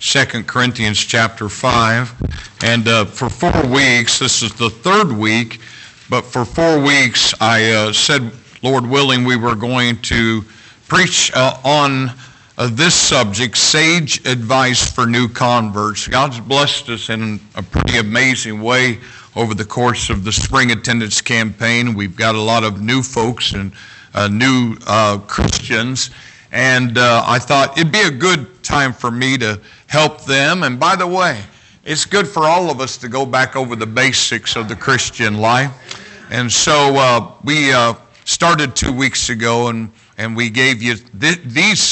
2 Corinthians chapter 5. And for 4 weeks, this is the third week, but for 4 weeks I said, Lord willing, we were going to preach on this subject, sage advice for new converts. God's blessed us in a pretty amazing way over the course of the spring attendance campaign. We've got a lot of new folks and new Christians, and I thought it'd be a good time for me to help them. And by the way, it's good for all of us to go back over the basics of the Christian life. And so we started 2 weeks ago, and we gave you these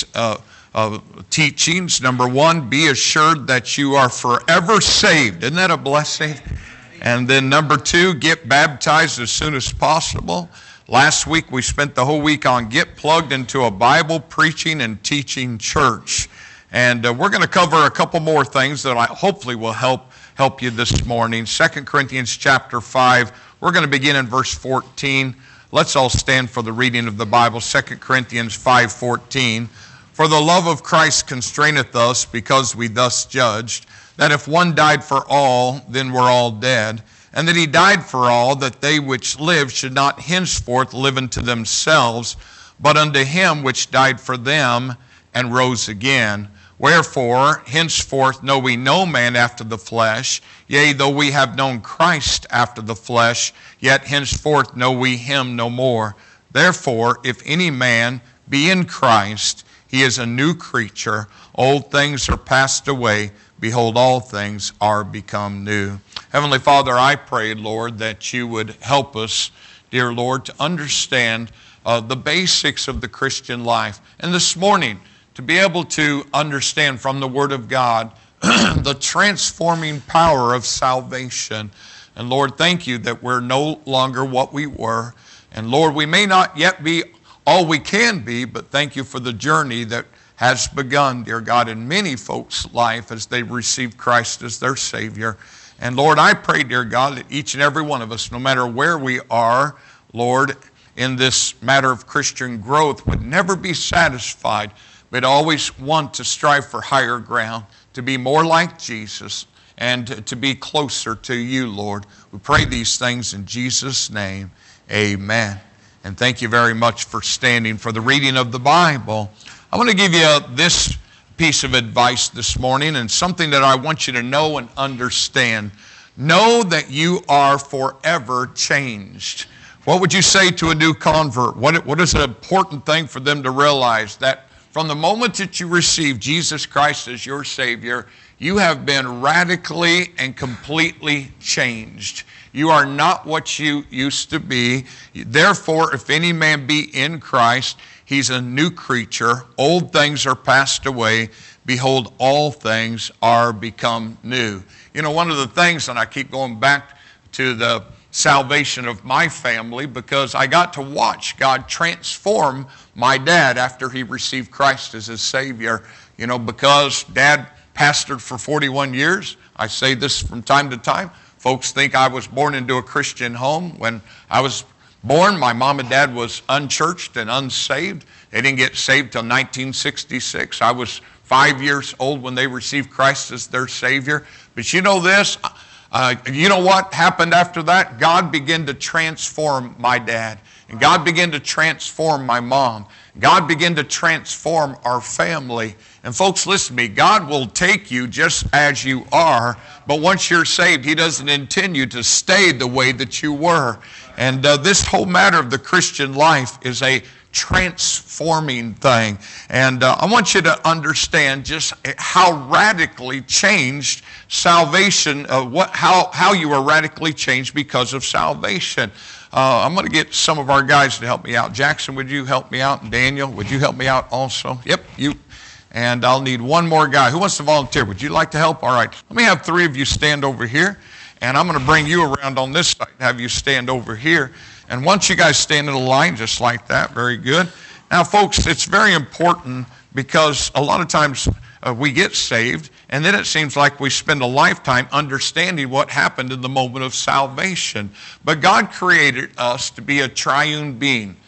teachings. Number one, be assured that you are forever saved. Isn't that a blessing? And then number two, get baptized as soon as possible. Last week we spent the whole week on get plugged into a Bible preaching and teaching church. And we're going to cover a couple more things that I hopefully will help you this morning. 2 Corinthians chapter 5, we're going to begin in verse 14. Let's all stand for the reading of the Bible. 2 Corinthians 5:14. For the love of Christ constraineth us, because we thus judged, that if one died for all, then we're all dead, and that he died for all, that they which live should not henceforth live unto themselves, but unto him which died for them and rose again. Wherefore, henceforth know we no man after the flesh. Yea, though we have known Christ after the flesh, yet henceforth know we him no more. Therefore, if any man be in Christ, he is a new creature. Old things are passed away. Behold, all things are become new. Heavenly Father, I pray, Lord, that you would help us, dear Lord, to understand the basics of the Christian life. And this morning, to be able to understand from the Word of God the transforming power of salvation. And Lord, thank you that we're no longer what we were. And Lord, we may not yet be all we can be, but thank you for the journey that has begun, dear God, in many folks' life as they receive Christ as their Savior. And Lord, I pray, dear God, that each and every one of us, no matter where we are, Lord, in this matter of Christian growth, would never be satisfied, but always want to strive for higher ground, to be more like Jesus, and to be closer to you, Lord. We pray these things in Jesus' name. Amen. And thank you very much for standing for the reading of the Bible. I want to give you this piece of advice this morning, and something that I want you to know and understand. Know that you are forever changed. What would you say to a new convert? What is an important thing for them to realize? That from the moment that you receive Jesus Christ as your Savior, you have been radically and completely changed. You are not what you used to be. Therefore, if any man be in Christ, he's a new creature. Old things are passed away. Behold, all things are become new. You know, one of the things, and I keep going back to the salvation of my family, because I got to watch God transform my dad after he received Christ as his Savior. You know, because Dad pastored for 41 years. I say this from time to time. Folks think I was born into a Christian home. When I was born, my mom and dad was unchurched and unsaved. They didn't get saved till 1966. I was 5 years old when they received Christ as their Savior. But you know this? You know what happened after that? God began to transform my dad. And God began to transform my mom. God began to transform our family. And folks, listen to me. God will take you just as you are. But once you're saved, He doesn't intend you to stay the way that you were. And this whole matter of the Christian life is a transforming thing. And I want you to understand just how radically changed salvation, how you are radically changed because of salvation. I'm going to get some of our guys to help me out. Jackson, would you help me out? And Daniel, would you help me out also? Yep, you. And I'll need one more guy. Who wants to volunteer? Would you like to help? All right. Let me have 3 of you stand over here. And I'm going to bring you around on this side and have you stand over here. And once you guys stand in a line just like that, very good. Now, folks, it's very important because a lot of times we get saved, and then it seems like we spend a lifetime understanding what happened in the moment of salvation. But God created us to be a triune being.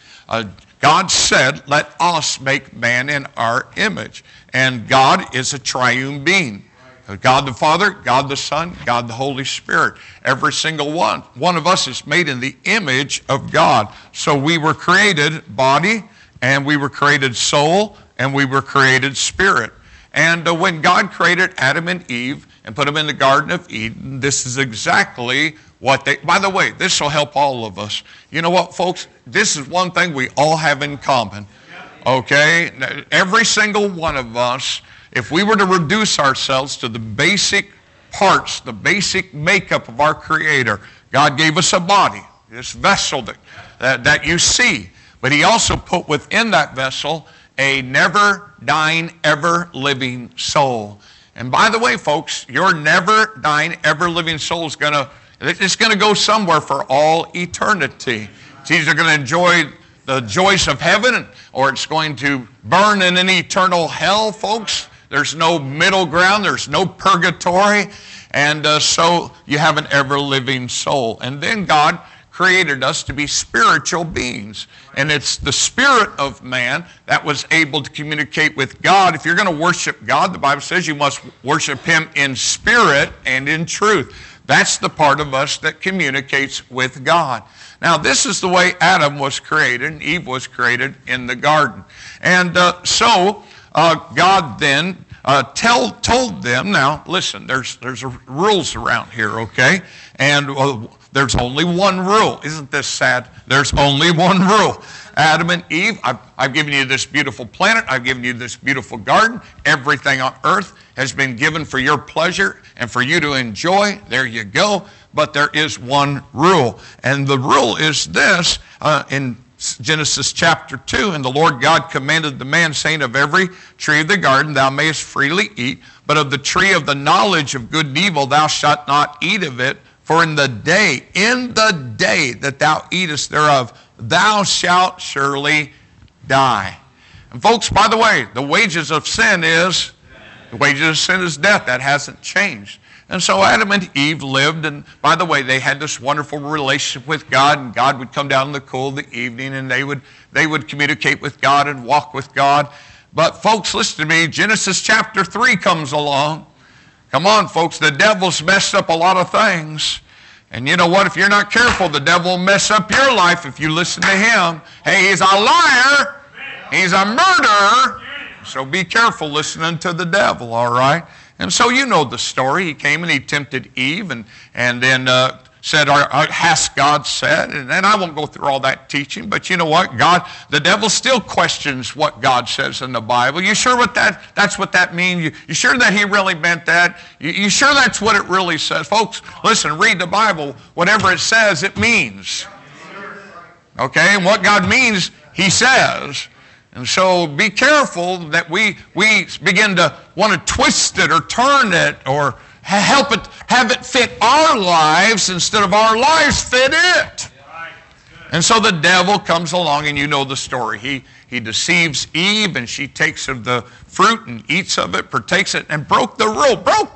God said, let us make man in our image. And God is a triune being. God the Father, God the Son, God the Holy Spirit. Every single one of us is made in the image of God. So we were created body, and we were created soul, and we were created spirit. And when God created Adam and Eve and put them in the Garden of Eden, this is exactly what they, by the way, this will help all of us. You know what, folks? This is one thing we all have in common. Okay? Every single one of us, if we were to reduce ourselves to the basic parts, the basic makeup of our Creator, God gave us a body, this vessel that you see. But He also put within that vessel a never-dying, ever-living soul. And by the way, folks, your never-dying, ever-living soul is going to go somewhere for all eternity. It's either going to enjoy the joys of heaven, or it's going to burn in an eternal hell, folks. There's no middle ground. There's no purgatory. And so you have an ever-living soul. And then God created us to be spiritual beings. And it's the spirit of man that was able to communicate with God. If you're going to worship God, the Bible says you must worship Him in spirit and in truth. That's the part of us that communicates with God. Now, this is the way Adam was created and Eve was created in the garden. And so God then told them, now listen, there's rules around here, okay? And there's only one rule. Isn't this sad? There's only one rule. Adam and Eve, I've given you this beautiful planet. I've given you this beautiful garden. Everything on earth has been given for your pleasure and for you to enjoy. There you go. But there is one rule. And the rule is this, in Genesis chapter 2, and the Lord God commanded the man, saying, of every tree of the garden thou mayest freely eat, but of the tree of the knowledge of good and evil thou shalt not eat of it, for in the day that thou eatest thereof, thou shalt surely die. And folks, by the way, the wages of sin is death. That hasn't changed. And so Adam and Eve lived, and by the way, they had this wonderful relationship with God, and God would come down in the cool of the evening, and they would communicate with God and walk with God. But folks, listen to me, Genesis chapter 3 comes along. Come on, folks, the devil's messed up a lot of things. And you know what? If you're not careful, the devil will mess up your life if you listen to him. Hey, he's a liar. He's a murderer. So be careful listening to the devil, all right? And so you know the story. He came and he tempted Eve and then said, has God said? And I won't go through all that teaching, but you know what? The devil still questions what God says in the Bible. You sure that's what that means? You sure that he really meant that? You sure that's what it really says? Folks, listen, read the Bible. Whatever it says, it means. Okay? And what God means, He says. And so be careful that we begin to want to twist it or turn it or have it fit our lives instead of our lives fit it. And so the devil comes along, and you know the story. He deceives Eve, and she takes of the fruit and eats of it, partakes it, and broke the rule, broke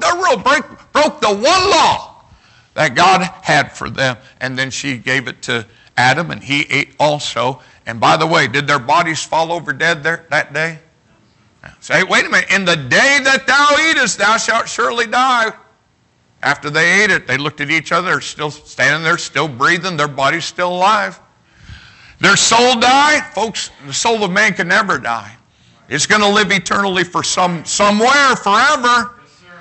the one law that God had for them. And then she gave it to Adam, and he ate also. And by the way, did their bodies fall over dead that day? Say, wait a minute. In the day that thou eatest, thou shalt surely die. After they ate it, they looked at each other. They're still standing there, still breathing. Their body's still alive. Their soul died. Folks, the soul of man can never die. It's going to live eternally for somewhere, forever.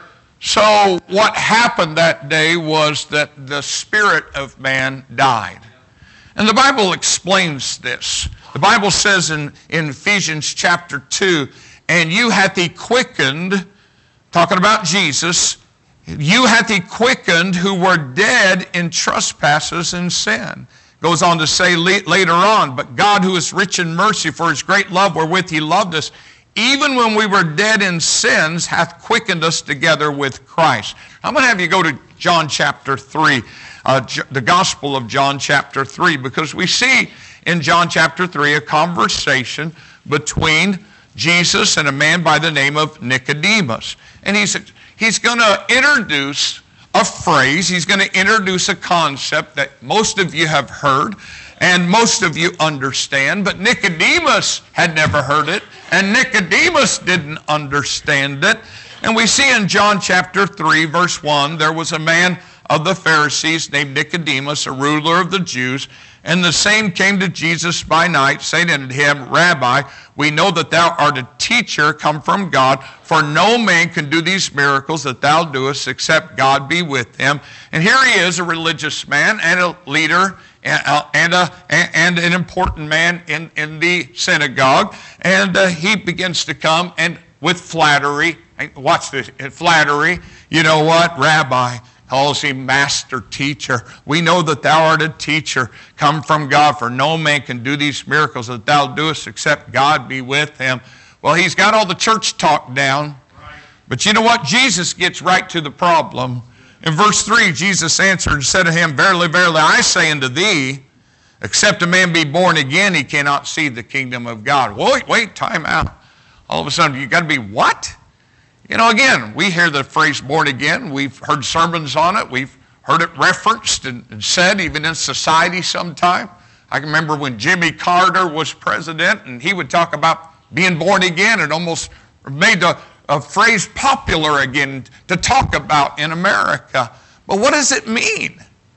So what happened that day was that the spirit of man died. And the Bible explains this. The Bible says in Ephesians chapter 2, and you hath He quickened, talking about Jesus, you hath He quickened who were dead in trespasses and sin. Goes on to say later on, but God who is rich in mercy for His great love wherewith He loved us, even when we were dead in sins, hath quickened us together with Christ. I'm going to have you go to John chapter 3. The Gospel of John chapter 3, because we see in John chapter 3 a conversation between Jesus and a man by the name of Nicodemus. And he's going to introduce a phrase, he's going to introduce a concept that most of you have heard and most of you understand, but Nicodemus had never heard it, and Nicodemus didn't understand it. And we see in John chapter 3, verse 1, there was a man of the Pharisees named Nicodemus, a ruler of the Jews, and the same came to Jesus by night, saying unto him, Rabbi, we know that thou art a teacher come from God, for no man can do these miracles that thou doest, except God be with him. And here he is, a religious man and a leader and an important man in the synagogue. And he begins to come and with flattery. Watch this, flattery. You know what? Rabbi calls him master teacher. We know that thou art a teacher come from God, for no man can do these miracles that thou doest except God be with him. Well, he's got all the church talk down. But you know what? Jesus gets right to the problem. In verse 3, Jesus answered and said to him, Verily, verily, I say unto thee, except a man be born again, he cannot see the kingdom of God. Wait, time out. All of a sudden, you got to be what? You know, again, we hear the phrase born again. We've heard sermons on it. We've heard it referenced and said even in society sometime. I can remember when Jimmy Carter was president and he would talk about being born again and almost made a phrase popular again to talk about in America. But what does it mean?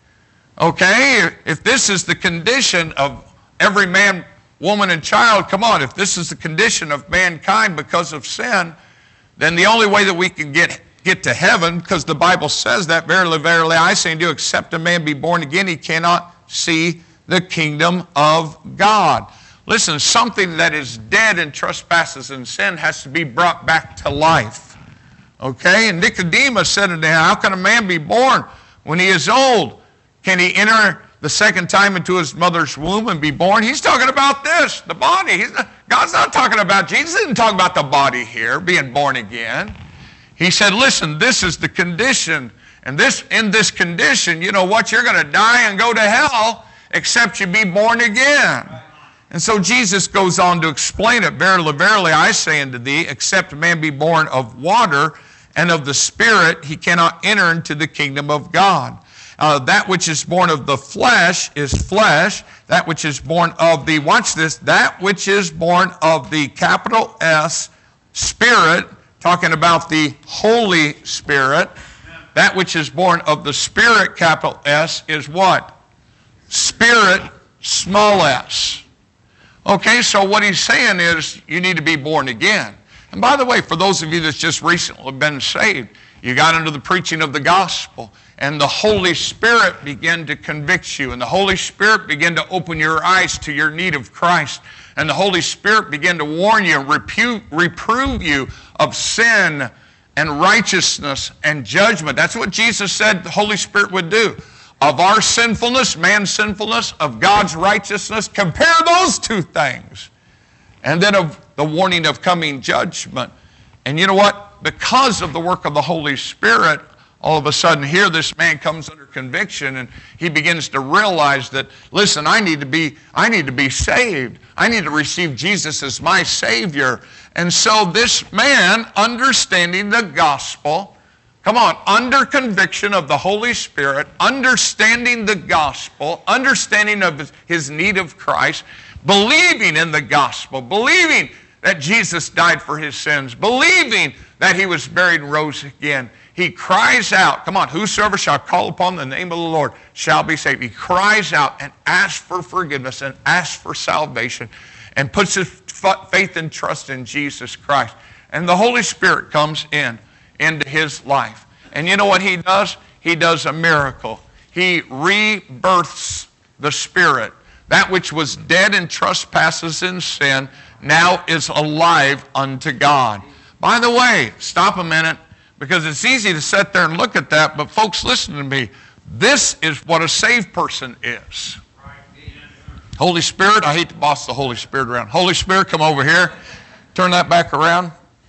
Okay, if this is the condition of every man, woman, and child, come on, if this is the condition of mankind because of sin, then the only way that we can get to heaven, because the Bible says that, verily, verily, I say unto you, except a man be born again, he cannot see the kingdom of God. Listen, something that is dead in trespasses and sin has to be brought back to life. Okay? And Nicodemus said unto him, how can a man be born when he is old? Can he enter the second time into his mother's womb and be born? He's talking about this, the body. God's not talking about Jesus. He didn't talk about the body here, being born again. He said, listen, this is the condition. And in this condition, you know what? You're going to die and go to hell except you be born again. And so Jesus goes on to explain it. Verily, verily, I say unto thee, except a man be born of water and of the Spirit, he cannot enter into the kingdom of God. That which is born of the flesh is flesh. That which is born of the, watch this, that which is born of the capital S, Spirit, talking about the Holy Spirit. That which is born of the Spirit, capital S, is what? Spirit, small s. Okay, so what he's saying is you need to be born again. And by the way, for those of you that's just recently been saved, you got into the preaching of the gospel, and the Holy Spirit began to convict you, and the Holy Spirit began to open your eyes to your need of Christ, and the Holy Spirit began to warn you and reprove you of sin and righteousness and judgment. That's what Jesus said the Holy Spirit would do. Of our sinfulness, man's sinfulness, of God's righteousness, compare those two things. And then of the warning of coming judgment. And you know what? Because of the work of the Holy Spirit, all of a sudden here this man comes under conviction and he begins to realize that, listen, I need to be saved. I need to receive Jesus as my Savior. And so this man, understanding the gospel, come on, under conviction of the Holy Spirit, understanding the gospel, understanding of his need of Christ, believing in the gospel, believing that Jesus died for his sins, believing that he was buried and rose again, he cries out, come on, whosoever shall call upon the name of the Lord shall be saved. He cries out and asks for forgiveness and asks for salvation and puts his faith and trust in Jesus Christ. And the Holy Spirit comes into his life. And you know what he does? He does a miracle. He rebirths the Spirit. That which was dead in trespasses and sin now is alive unto God. By the way, stop a minute, because it's easy to sit there and look at that, but folks, listen to me. This is what a saved person is. Holy Spirit, I hate to boss the Holy Spirit around. Holy Spirit, come over here. Turn that back around.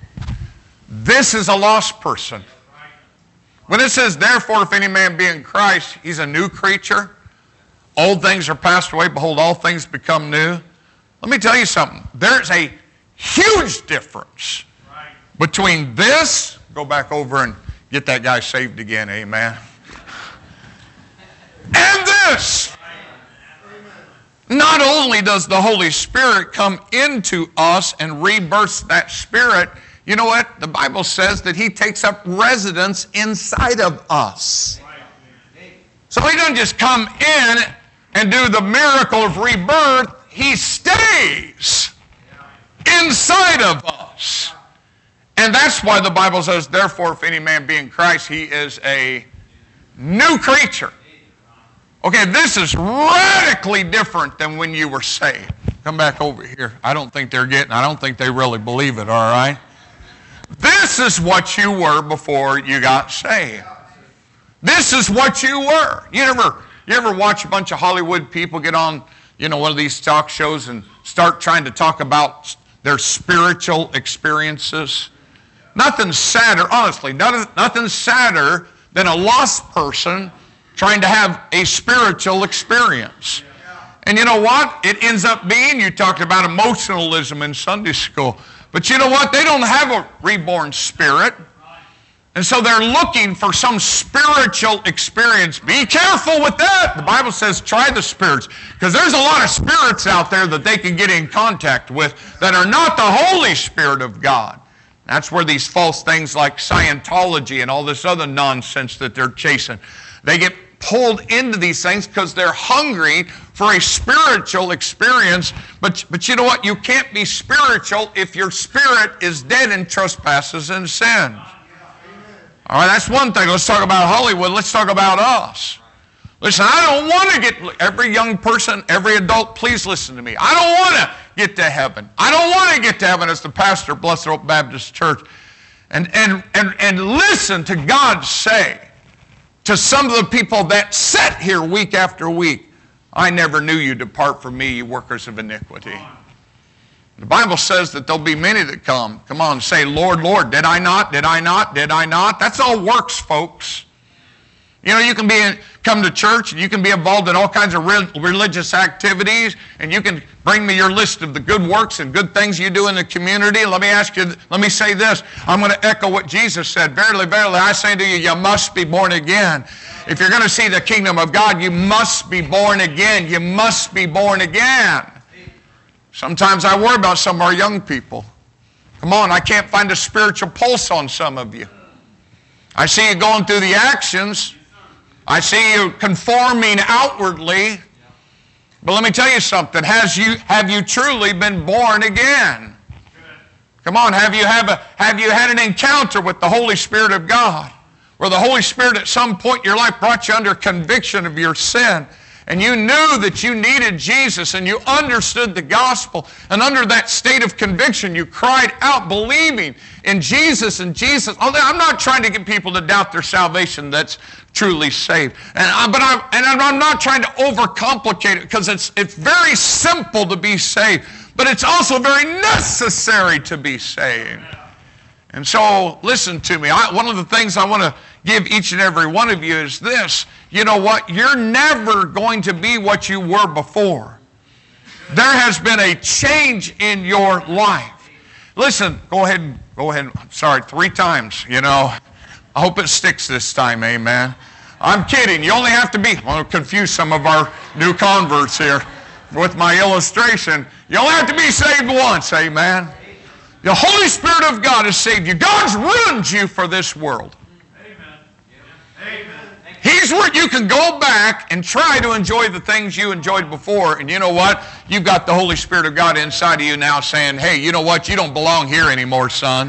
This is a lost person. When it says, therefore, if any man be in Christ, he's a new creature. Old things are passed away. Behold, all things become new. Let me tell you something. There's a huge difference between this. Go back over and get that guy saved again. Amen. And this. Not only does the Holy Spirit come into us and rebirth that spirit, You know what? The Bible says that he takes up residence inside of us. So he doesn't just come in and do the miracle of rebirth. He stays inside of us. And that's why the Bible says, therefore, if any man be in Christ, he is a new creature. Okay, this is radically different than when you were saved. Come back over here. I don't think they really believe it, all right? This is what you were before you got saved. This is what you were. You ever watch a bunch of Hollywood people get on, one of these talk shows and start trying to talk about their spiritual experiences? Nothing sadder, honestly, nothing sadder than a lost person trying to have a spiritual experience. And you know what? It ends up being, you talked about emotionalism in Sunday school, but you know what? They don't have a reborn spirit. And so they're looking for some spiritual experience. Be careful with that. The Bible says try the spirits, because there's a lot of spirits out there that they can get in contact with that are not the Holy Spirit of God. That's where these false things like Scientology and all this other nonsense that they're chasing, they get pulled into these things because they're hungry for a spiritual experience. But you know what? You can't be spiritual if your spirit is dead in trespasses and sins. All right, that's one thing. Let's talk about Hollywood. Let's talk about us. Listen, I don't want to get, every young person, every adult, please listen to me. I don't want to get to heaven. I don't want to get to heaven as the pastor of Blessed Hope Baptist Church and listen to God say to some of the people that sit here week after week, I never knew you, depart from me, you workers of iniquity. The Bible says that there'll be many that come. Come on, say, Lord, Lord, did I not, did I not, did I not? That's all works, folks. You can come to church and you can be involved in all kinds of religious activities, and you can bring me your list of the good works and good things you do in the community. Let me say this. I'm going to echo what Jesus said. Verily, verily, I say to you, you must be born again. If you're going to see the kingdom of God, you must be born again. You must be born again. Sometimes I worry about some of our young people. Come on, I can't find a spiritual pulse on some of you. I see you going through the actions. I see you conforming outwardly. But let me tell you something. Have you truly been born again? Come on, have you had an encounter with the Holy Spirit of God, where the Holy Spirit at some point in your life brought you under conviction of your sin, and you knew that you needed Jesus, and you understood the gospel, and under that state of conviction you cried out believing in Jesus and Jesus. I'm not trying to get people to doubt their salvation that's truly saved. But I'm not trying to overcomplicate it, because it's very simple to be saved, but it's also very necessary to be saved. And so listen to me. One of the things I want to give each and every one of you is this. You know what? You're never going to be what you were before. There has been a change in your life. Listen, go ahead. I'm sorry, 3 times, I hope it sticks this time, amen. I'm kidding. You only have to be, I want to confuse some of our new converts here with my illustration. You only have to be saved once, amen. The Holy Spirit of God has saved you. God's ruined you for this world. Amen. He's where you can go back and try to enjoy the things you enjoyed before. And you know what? You've got the Holy Spirit of God inside of you now saying, hey, you know what? You don't belong here anymore, son.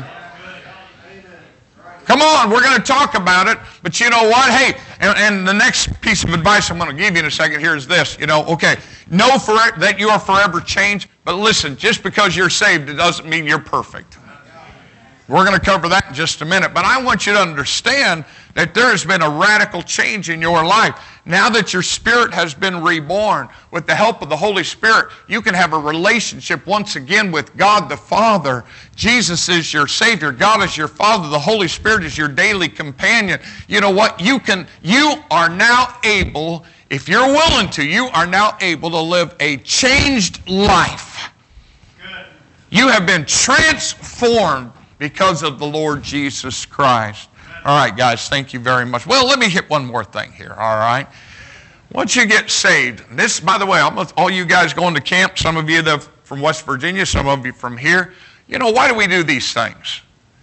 Come on, we're going to talk about it. But you know what? Hey, and the next piece of advice I'm going to give you in a second here is this. Okay, know that you are forever changed. But listen, just because you're saved, it doesn't mean you're perfect. We're going to cover that in just a minute. But I want you to understand that there has been a radical change in your life. Now that your spirit has been reborn, with the help of the Holy Spirit, you can have a relationship once again with God the Father. Jesus is your Savior. God is your Father. The Holy Spirit is your daily companion. You know what? You are now able, if you're willing to, you are now able to live a changed life. Good. You have been transformed because of the Lord Jesus Christ. All right, guys, thank you very much. Well, let me hit one more thing here, all right? Once you get saved, this, by the way, all you guys going to camp, some of you from West Virginia, some of you from here, why do we do these things?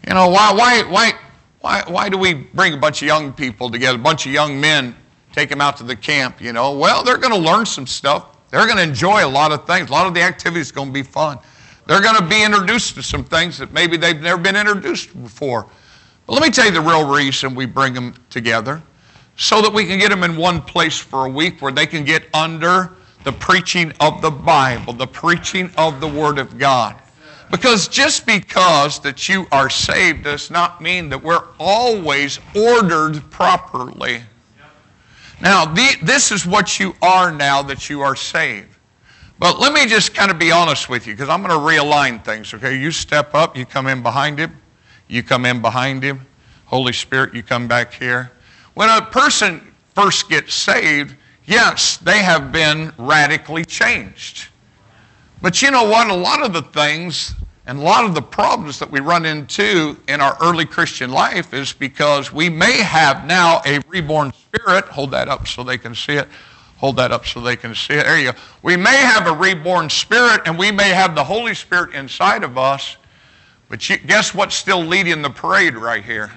You know, why do we bring a bunch of young people together, a bunch of young men, take them out to the camp, you know? Well, they're going to learn some stuff. They're going to enjoy a lot of things. A lot of the activities are going to be fun. They're going to be introduced to some things that maybe they've never been introduced to before. But let me tell you the real reason we bring them together, so that we can get them in one place for a week where they can get under the preaching of the Bible, the preaching of the Word of God. Because just because that you are saved does not mean that we're always ordered properly. Now, this is what you are now that you are saved. But let me just kind of be honest with you, because I'm going to realign things, okay? You step up, you come in behind him. You come in behind him. Holy Spirit, you come back here. When a person first gets saved, yes, they have been radically changed. But you know what? A lot of the things and a lot of the problems that we run into in our early Christian life is because we may have now a reborn spirit. Hold that up so they can see it. Hold that up so they can see it. There you go. We may have a reborn spirit, and we may have the Holy Spirit inside of us, but guess what's still leading the parade right here?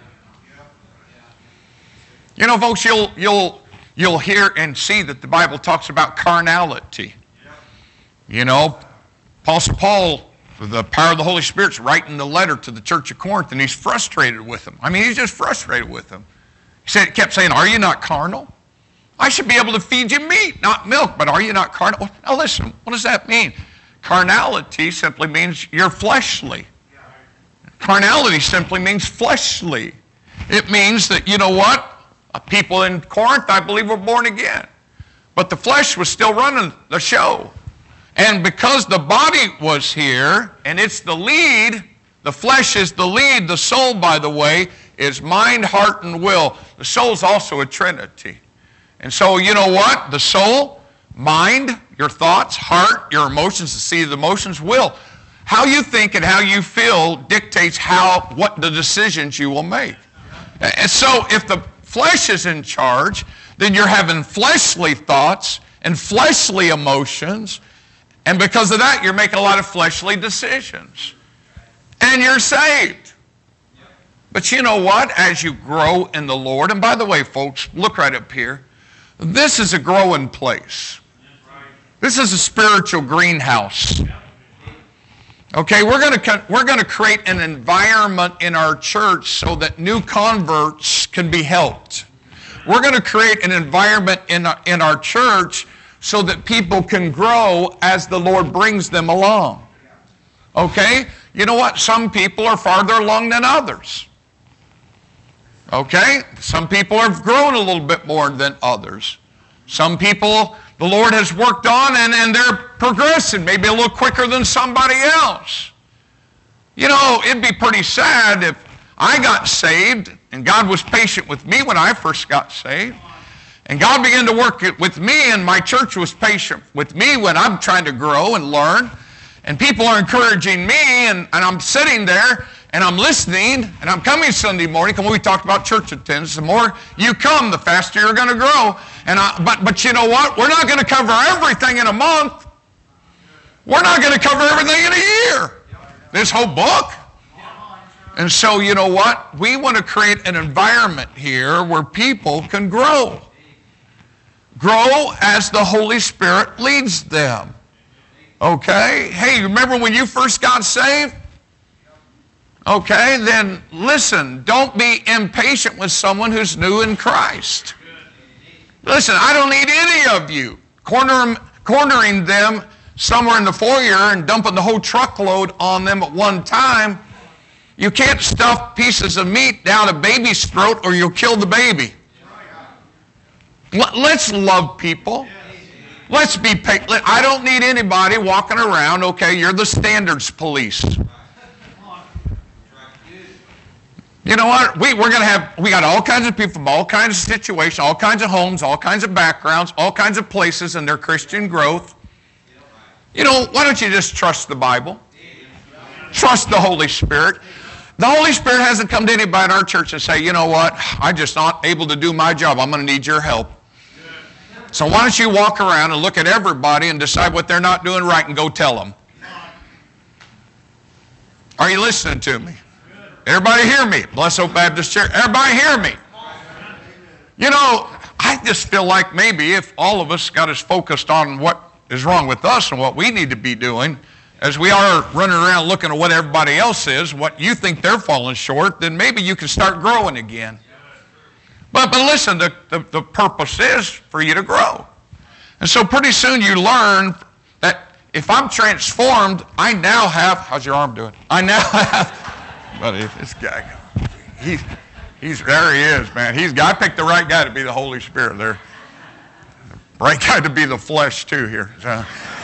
You know, folks, you'll hear and see that the Bible talks about carnality. You know, Apostle Paul, the power of the Holy Spirit's writing the letter to the church of Corinth, and he's frustrated with them. I mean, he's just frustrated with them. He kept saying, are you not carnal? I should be able to feed you meat, not milk, but are you not carnal? Now listen, what does that mean? Carnality simply means you're fleshly. Carnality simply means fleshly. It means that, you know what? People in Corinth, I believe, were born again. But the flesh was still running the show. And because the body was here, and it's the lead, the flesh is the lead, the soul, by the way, is mind, heart, and will. The soul is also a trinity. And so, you know what? The soul, mind, your thoughts, heart, your emotions, the seat of the emotions, will. How you think and how you feel dictates what the decisions you will make. And so if the flesh is in charge, then you're having fleshly thoughts and fleshly emotions, and because of that, you're making a lot of fleshly decisions. And you're saved. But you know what? As you grow in the Lord, and by the way, folks, look right up here. This is a growing place. This is a spiritual greenhouse. Okay, we're going to create an environment in our church so that new converts can be helped. We're going to create an environment in our church so that people can grow as the Lord brings them along. Okay? You know what? Some people are farther along than others. Okay? Some people have grown a little bit more than others. Some people the Lord has worked on and they're progressing maybe a little quicker than somebody else. You know, it'd be pretty sad if I got saved and God was patient with me when I first got saved. And God began to work with me, and my church was patient with me when I'm trying to grow and learn. And people are encouraging me, and I'm sitting there, and I'm listening, and I'm coming Sunday morning. And we talked about church attendance. The more you come, the faster you're going to grow. But you know what? We're not going to cover everything in a month. We're not going to cover everything in a year. This whole book. And so, you know what? We want to create an environment here where people can grow. Grow as the Holy Spirit leads them. Okay? Hey, remember when you first got saved? Okay, then listen, don't be impatient with someone who's new in Christ. Listen, I don't need any of you cornering them somewhere in the foyer and dumping the whole truckload on them at one time. You can't stuff pieces of meat down a baby's throat or you'll kill the baby. Let's love people. Let's be patient. I don't need anybody walking around, okay, you're the standards police. You know what? We got all kinds of people from all kinds of situations, all kinds of homes, all kinds of backgrounds, all kinds of places in their Christian growth. You know, why don't you just trust the Bible? Trust the Holy Spirit. The Holy Spirit hasn't come to anybody in our church and say, you know what, I'm just not able to do my job. I'm going to need your help. So why don't you walk around and look at everybody and decide what they're not doing right and go tell them. Are you listening to me? Everybody hear me? Bless Hope Baptist Church. Everybody hear me? You know, I just feel like maybe if all of us got as focused on what is wrong with us and what we need to be doing as we are running around looking at what everybody else is, what you think they're falling short, then maybe you can start growing again. But listen, the purpose is for you to grow. And so pretty soon you learn that if I'm transformed, I now have, how's your arm doing? I now have, buddy, this guy, he's there he is, man. I picked the right guy to be the Holy Spirit there. The right guy to be the flesh too here. So,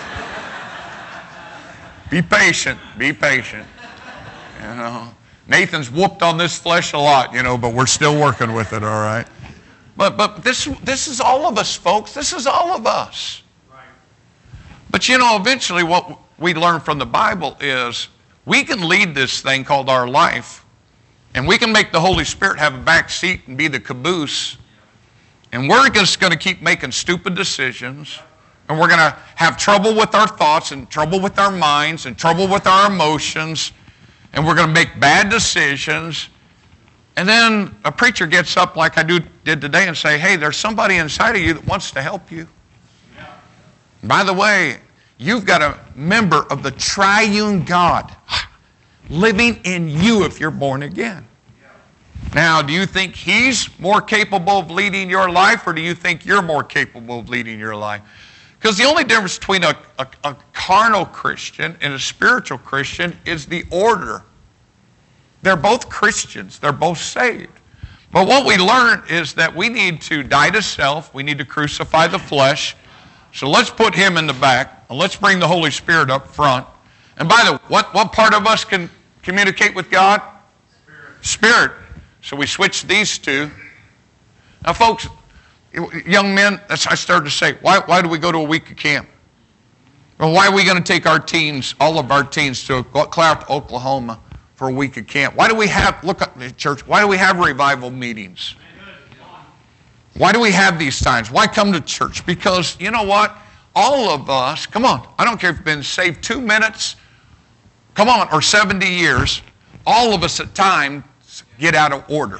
be patient, be patient. You know, Nathan's whooped on this flesh a lot, you know, but we're still working with it, all right? But this is all of us, folks. This is all of us. But you know, eventually what we learn from the Bible is we can lead this thing called our life, and we can make the Holy Spirit have a back seat and be the caboose, and we're just going to keep making stupid decisions, and we're going to have trouble with our thoughts and trouble with our minds and trouble with our emotions, and we're going to make bad decisions. And then a preacher gets up like I did today and say, hey, there's somebody inside of you that wants to help you. By the way, you've got a member of the triune God living in you if you're born again. Now, do you think he's more capable of leading your life, or do you think you're more capable of leading your life? Because the only difference between a carnal Christian and a spiritual Christian is the order. They're both Christians. They're both saved. But what we learn is that we need to die to self. We need to crucify the flesh. So let's put him in the back, and let's bring the Holy Spirit up front. And by the way, what part of us can communicate with God? Spirit. So we switch these two. Now, folks, young men, I started to say, why do we go to a week of camp? Well, why are we going to take our teams, all of our teams, to Clark, Oklahoma for a week of camp? Why do we have, look at the church, why do we have revival meetings? Why do we have these times? Why come to church? Because, you know what? All of us, come on, I don't care if you've been saved 2 minutes, come on, or 70 years, all of us at times get out of order.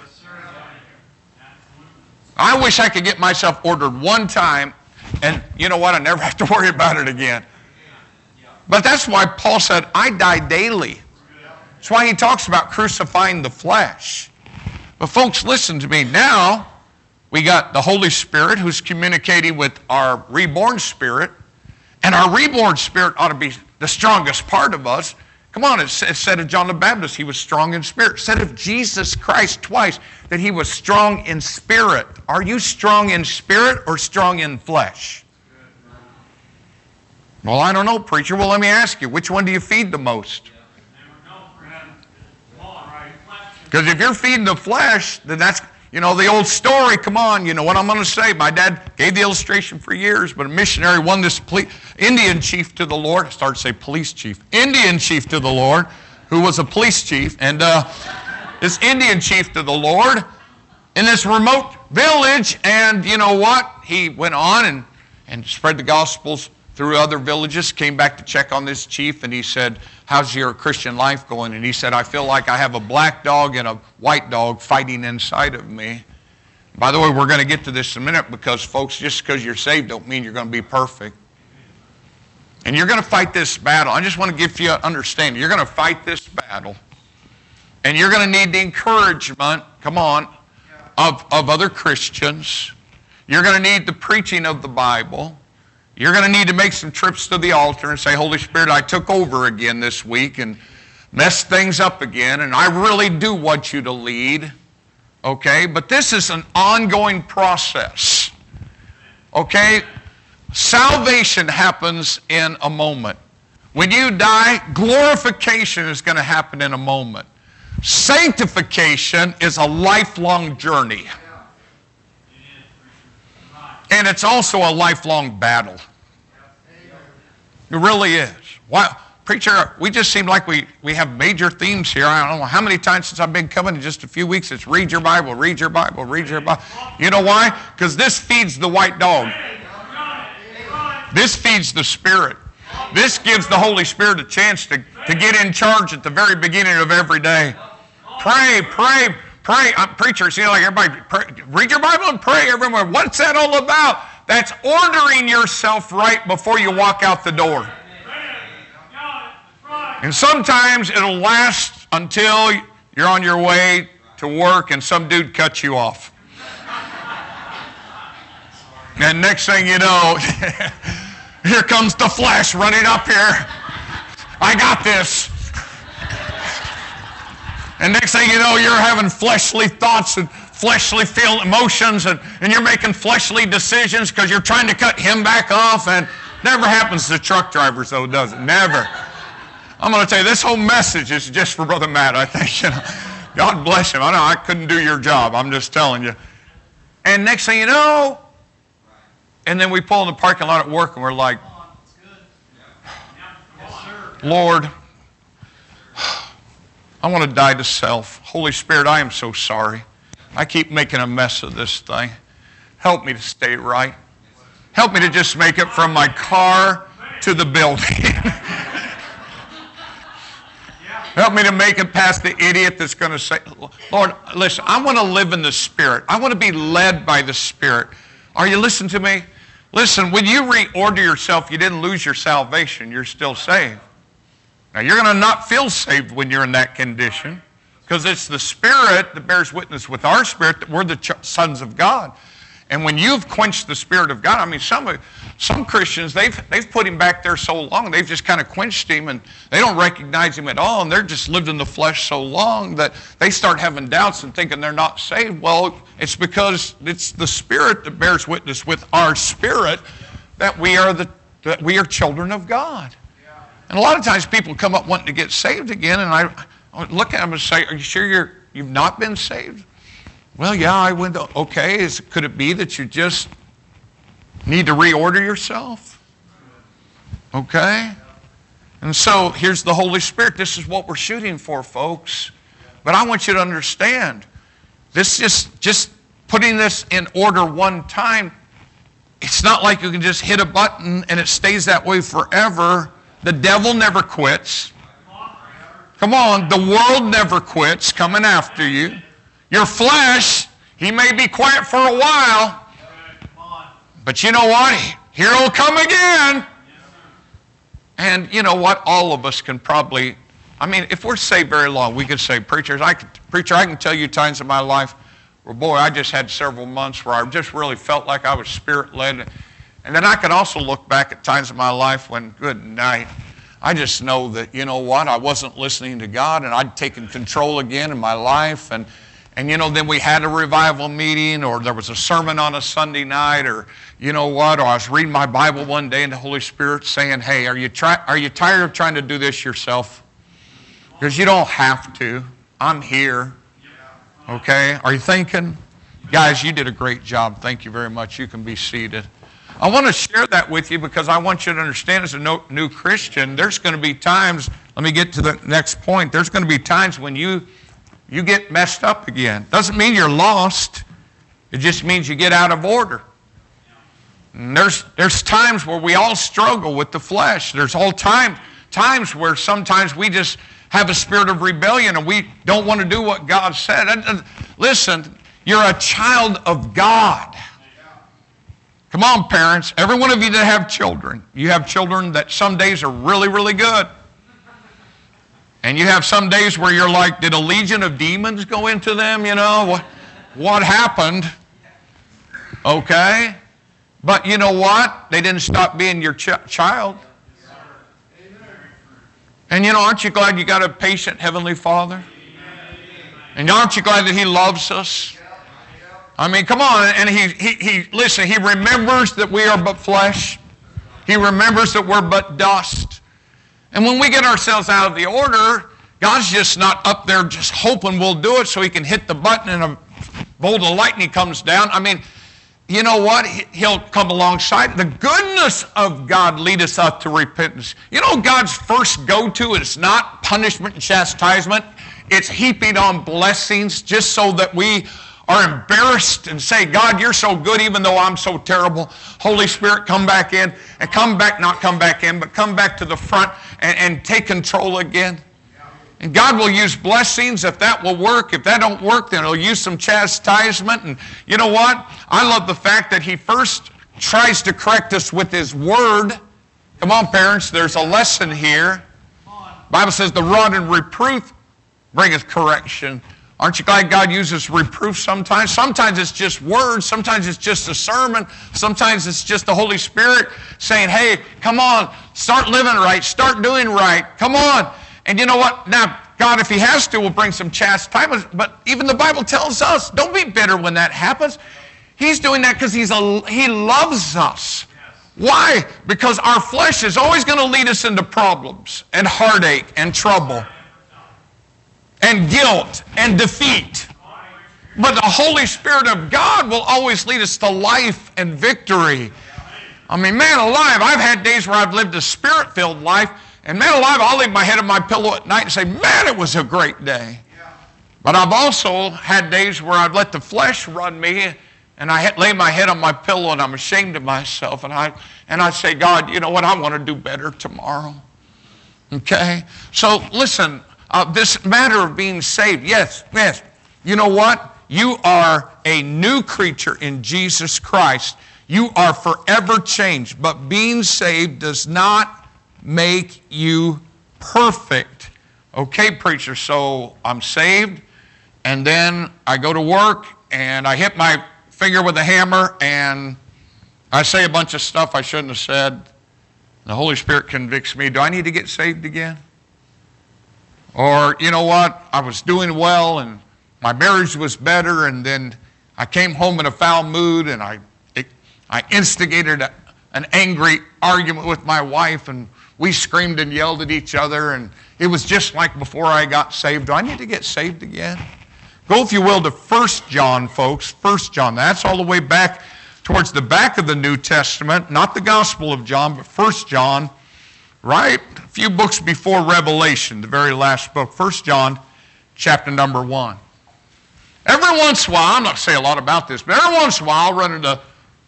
I wish I could get myself ordered one time, and you know what? I never have to worry about it again. But that's why Paul said, I die daily. That's why he talks about crucifying the flesh. But folks, listen to me. Now, we got the Holy Spirit who's communicating with our reborn spirit, and our reborn spirit ought to be the strongest part of us. Come on, it said of John the Baptist, he was strong in spirit. It said of Jesus Christ twice that he was strong in spirit. Are you strong in spirit or strong in flesh? Well, I don't know, preacher. Well, let me ask you, which one do you feed the most? Because if you're feeding the flesh, then that's, you know, the old story, come on, you know what I'm going to say. My dad gave the illustration for years, but a missionary won this Indian chief to the Lord. I started to say police chief. Indian chief to the Lord, who was a police chief. And this Indian chief to the Lord in this remote village, and you know what? He went on and spread the gospels through other villages, came back to check on this chief, and he said, how's your Christian life going? And he said, I feel like I have a black dog and a white dog fighting inside of me. By the way, we're going to get to this in a minute, because folks, just because you're saved don't mean you're going to be perfect. And you're going to fight this battle. I just want to give you an understanding. You're going to fight this battle, and you're going to need the encouragement, come on, of other Christians. You're going to need the preaching of the Bible. You're going to need to make some trips to the altar and say, Holy Spirit, I took over again this week and messed things up again, and I really do want you to lead. Okay? But this is an ongoing process. Okay? Salvation happens in a moment. When you die, glorification is going to happen in a moment. Sanctification is a lifelong journey. And it's also a lifelong battle. It really is. Why, preacher, we just seem like we have major themes here. I don't know how many times since I've been coming in just a few weeks, it's read your Bible, read your Bible, read your Bible. You know why? Because this feeds the white dog. This feeds the Spirit. This gives the Holy Spirit a chance to get in charge at the very beginning of every day. Pray, pray, pray. Preachers, like everybody, pray, read your Bible and pray everywhere. What's that all about? That's ordering yourself right before you walk out the door. And sometimes it'll last until you're on your way to work and some dude cuts you off. And next thing you know, here comes the flesh running up here. I got this. And next thing you know, you're having fleshly thoughts and fleshly emotions, and you're making fleshly decisions because you're trying to cut him back off. And never happens to truck drivers, though, does it? Never. I'm going to tell you, this whole message is just for Brother Matt, I think. God bless him. I know I couldn't do your job. I'm just telling you. And next thing you know, and then we pull in the parking lot at work and we're like, Lord, I want to die to self. Holy Spirit, I am so sorry. I keep making a mess of this thing. Help me to stay right. Help me to just make it from my car to the building. Help me to make it past the idiot that's going to say, Lord, listen, I want to live in the Spirit. I want to be led by the Spirit. Are you listening to me? Listen, when you reorder yourself, you didn't lose your salvation. You're still saved. Now, you're going to not feel saved when you're in that condition because it's the Spirit that bears witness with our spirit that we're the sons of God. And when you've quenched the Spirit of God, I mean, some Christians, they've put him back there so long, they've just kind of quenched him and they don't recognize him at all, and they're just lived in the flesh so long that they start having doubts and thinking they're not saved. Well, it's because it's the Spirit that bears witness with our spirit that we are children of God. And a lot of times people come up wanting to get saved again, and I look at them and say, are you sure you've not been saved? Well, yeah, I went, okay, could it be that you just need to reorder yourself? Okay? And so here's the Holy Spirit. This is what we're shooting for, folks. But I want you to understand, this just putting this in order one time, it's not like you can just hit a button and it stays that way forever. The devil never quits. Come on, the world never quits coming after you. Your flesh, he may be quiet for a while, but you know what? Here he'll come again. And you know what? All of us can probably, I mean, if we're saved very long, we could say, preacher, I can tell you times in my life where, boy, I just had several months where I just really felt like I was Spirit-led. And then I can also look back at times in my life when, good night, I just know that, you know what, I wasn't listening to God and I'd taken control again in my life. And you know, then we had a revival meeting, or there was a sermon on a Sunday night, or you know what, or I was reading my Bible one day and the Holy Spirit saying, hey, are you tired of trying to do this yourself? Because you don't have to. I'm here. Okay? Are you thinking? Guys, you did a great job. Thank you very much. You can be seated. I want to share that with you because I want you to understand as a new Christian, there's going to be times, let me get to the next point, there's going to be times when you get messed up again. Doesn't mean you're lost. It just means you get out of order. And there's times where we all struggle with the flesh. There's all times where sometimes we just have a spirit of rebellion and we don't want to do what God said. Listen, you're a child of God. Come on, parents. Every one of you that have children, you have children that some days are really, really good. And you have some days where you're like, did a legion of demons go into them? You know, what happened? Okay. But you know what? They didn't stop being your child. And you know, aren't you glad you got a patient Heavenly Father? And aren't you glad that He loves us? I mean, come on. And listen, He remembers that we are but flesh. He remembers that we're but dust. And when we get ourselves out of the order, God's just not up there just hoping we'll do it so He can hit the button and a bolt of lightning comes down. I mean, you know what? He'll come alongside. The goodness of God lead us up to repentance. You know, God's first go-to is not punishment and chastisement. It's heaping on blessings just so that we are embarrassed and say, God, you're so good even though I'm so terrible. Holy Spirit, come back in. And not come back in, but come back to the front and take control again. And God will use blessings if that will work. If that don't work, then He'll use some chastisement. And you know what? I love the fact that He first tries to correct us with His Word. Come on, parents, there's a lesson here. The Bible says the rod and reproof bringeth correction. Aren't you glad God uses reproof sometimes? Sometimes it's just words. Sometimes it's just a sermon. Sometimes it's just the Holy Spirit saying, hey, come on, start living right. Start doing right. Come on. And you know what? Now, God, if He has to, will bring some chastisement. But even the Bible tells us, don't be bitter when that happens. He's doing that because He loves us. Why? Because our flesh is always going to lead us into problems and heartache and trouble and guilt and defeat. But the Holy Spirit of God will always lead us to life and victory. I mean, man alive, I've had days where I've lived a Spirit-filled life, and man alive, I'll leave my head on my pillow at night and say, man, it was a great day. But I've also had days where I've let the flesh run me, and I lay my head on my pillow and I'm ashamed of myself, and I say, God, you know what, I want to do better tomorrow. Okay? So listen, this matter of being saved, yes. You know what? You are a new creature in Jesus Christ. You are forever changed. But being saved does not make you perfect. Okay, preacher, so I'm saved, and then I go to work, and I hit my finger with a hammer, and I say a bunch of stuff I shouldn't have said. The Holy Spirit convicts me. Do I need to get saved again? Or, you know what, I was doing well and my marriage was better, and then I came home in a foul mood and I instigated an angry argument with my wife, and we screamed and yelled at each other, and it was just like before I got saved. Do I need to get saved again? Go, if you will, to 1 John, folks. 1 John. That's all the way back towards the back of the New Testament, not the Gospel of John, but 1 John. Right? A few books before Revelation, the very last book, 1 John, chapter number 1. Every once in a while, I'm not saying a lot about this, but every once in a while I'll run into,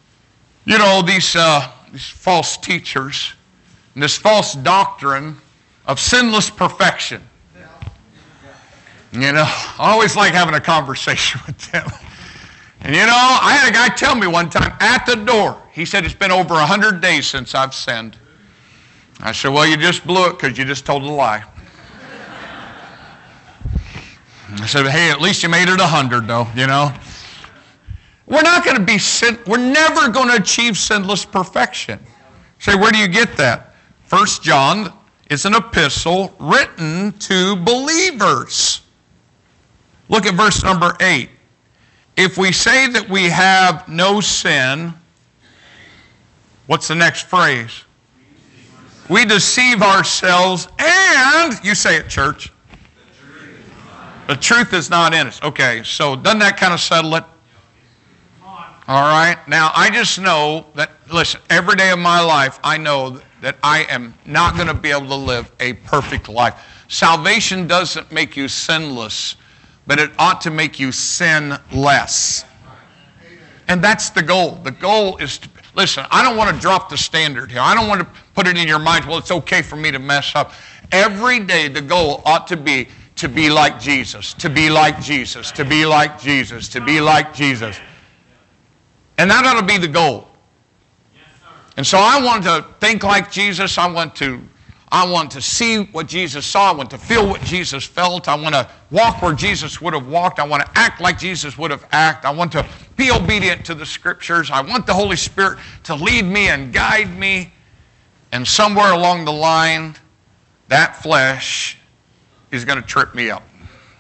these false teachers and this false doctrine of sinless perfection. I always like having a conversation with them. And I had a guy tell me one time at the door, he said, it's been over 100 days since I've sinned. I said, well, you just blew it because you just told a lie. I said, hey, at least you made it 100, though, We're not going to be we're never going to achieve sinless perfection. Say, where do you get that? 1 John is an epistle written to believers. Look at verse number 8. If we say that we have no sin, what's the next phrase? We deceive ourselves, and, you say it, church, the truth is not in us. Okay, so doesn't that kind of settle it? All right, now I just know that, listen, every day of my life, I know that I am not going to be able to live a perfect life. Salvation doesn't make you sinless, but it ought to make you sinless. And that's the goal. The goal is to, listen, I don't want to drop the standard here. I don't want to put it in your mind, well, it's okay for me to mess up. Every day the goal ought to be like Jesus, to be like Jesus, to be like Jesus, to be like Jesus. And that ought to be the goal. And so I want to think like Jesus. I want to see what Jesus saw. I want to feel what Jesus felt. I want to walk where Jesus would have walked. I want to act like Jesus would have acted. I want to be obedient to the Scriptures. I want the Holy Spirit to lead me and guide me. And somewhere along the line, that flesh is going to trip me up.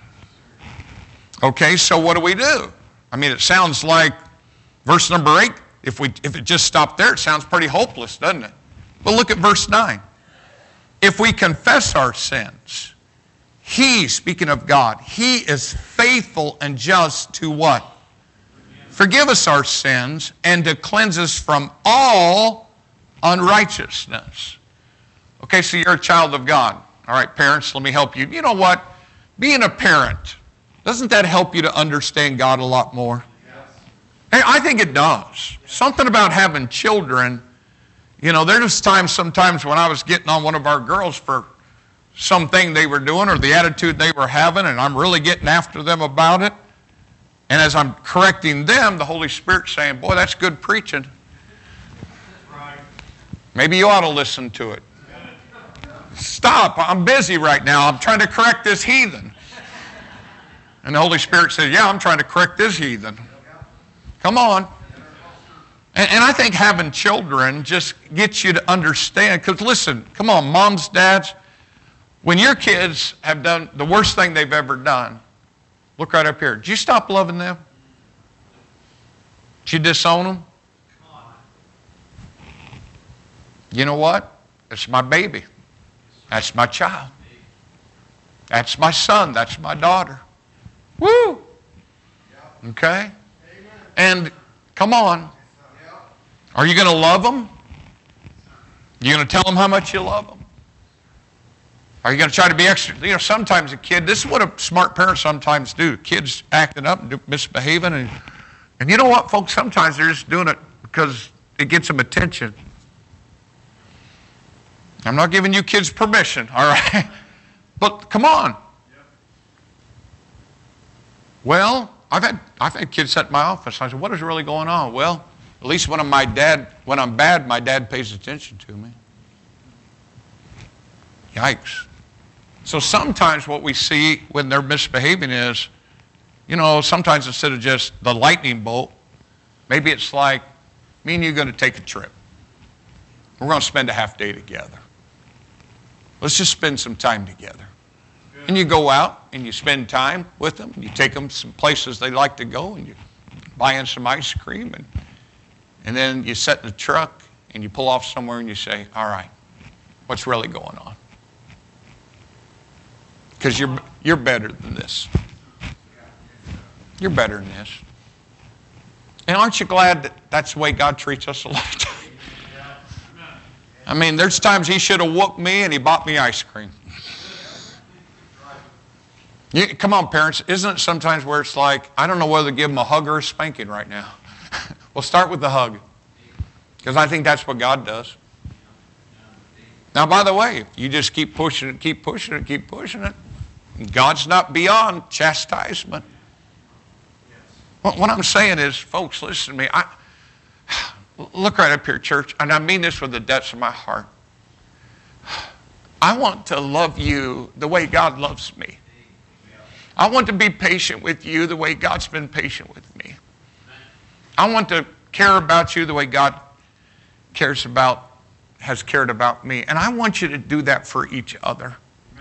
Okay, so what do? I mean, it sounds like verse number 8, if it just stopped there, it sounds pretty hopeless, doesn't it? But look at verse 9. If we confess our sins, He, speaking of God, He is faithful and just to what? Forgive us our sins and to cleanse us from all unrighteousness. Okay, so you're a child of God. All right, parents, let me help you. You know what? Being a parent, doesn't that help you to understand God a lot more? Hey, I think it does. Something about having children. There's times sometimes when I was getting on one of our girls for something they were doing or the attitude they were having, and I'm really getting after them about it. And as I'm correcting them, the Holy Spirit's saying, boy, that's good preaching. Maybe you ought to listen to it. Stop, I'm busy right now. I'm trying to correct this heathen. And the Holy Spirit says, yeah, I'm trying to correct this heathen. Come on. And I think having children just gets you to understand. Because listen, come on, moms, dads, when your kids have done the worst thing they've ever done, look right up here. Did you stop loving them? Did you disown them? You know what? It's my baby. That's my child. That's my son. That's my daughter. Woo! Okay? And come on. Are you going to love them? You going to tell them how much you love them? Are you going to try to be extra? You know, sometimes a kid, this is what a smart parent sometimes do. Kids acting up and misbehaving. And you know what, folks? Sometimes they're just doing it because it gets them attention. I'm not giving you kids permission, all right? But come on. Well, I've had kids sit in my office. I said, what is really going on? Well, at least when I'm bad, my dad pays attention to me. Yikes. So sometimes what we see when they're misbehaving is, you know, sometimes instead of just the lightning bolt, maybe it's like, me and you are going to take a trip. We're going to spend a half day together. Let's just spend some time together. And you go out and you spend time with them. And you take them some places they like to go, and you buy in some ice cream. And then you sit in the truck and you pull off somewhere and you say, all right, what's really going on? Because you're better than this. You're better than this. And aren't you glad that that's the way God treats us a lot of times? I mean, there's times He should have whooped me and He bought me ice cream. Come on, parents. Isn't it sometimes where it's like, I don't know whether to give them a hug or a spanking right now. Well, start with the hug. Because I think that's what God does. Now, by the way, you just keep pushing it, keep pushing it, keep pushing it. God's not beyond chastisement. What I'm saying is, folks, listen to me. Look right up here, church, and I mean this with the depths of my heart. I want to love you the way God loves me. I want to be patient with you the way God's been patient with me. I want to care about you the way God has cared about me. And I want you to do that for each other.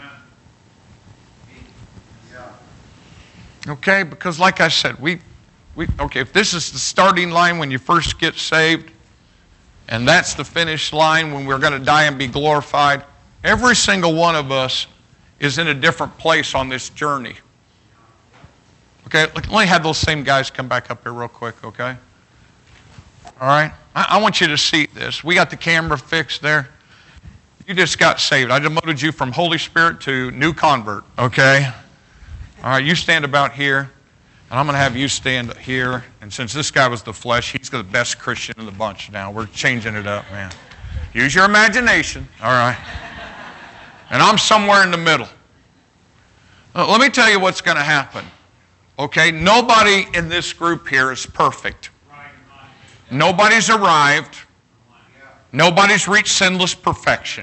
Okay, because like I said, okay, if this is the starting line when you first get saved, and that's the finish line when we're going to die and be glorified, every single one of us is in a different place on this journey. Okay, let me have those same guys come back up here real quick, okay? All right? I want you to see this. We got the camera fixed there. You just got saved. I demoted you from Holy Spirit to new convert, okay? All right, you stand about here, and I'm going to have you stand here. And since this guy was the flesh, he's the best Christian in the bunch now. We're changing it up, man. Use your imagination, all right? And I'm somewhere in the middle. Let me tell you what's going to happen. Okay, nobody in this group here is perfect. Nobody's arrived. Nobody's reached sinless perfection.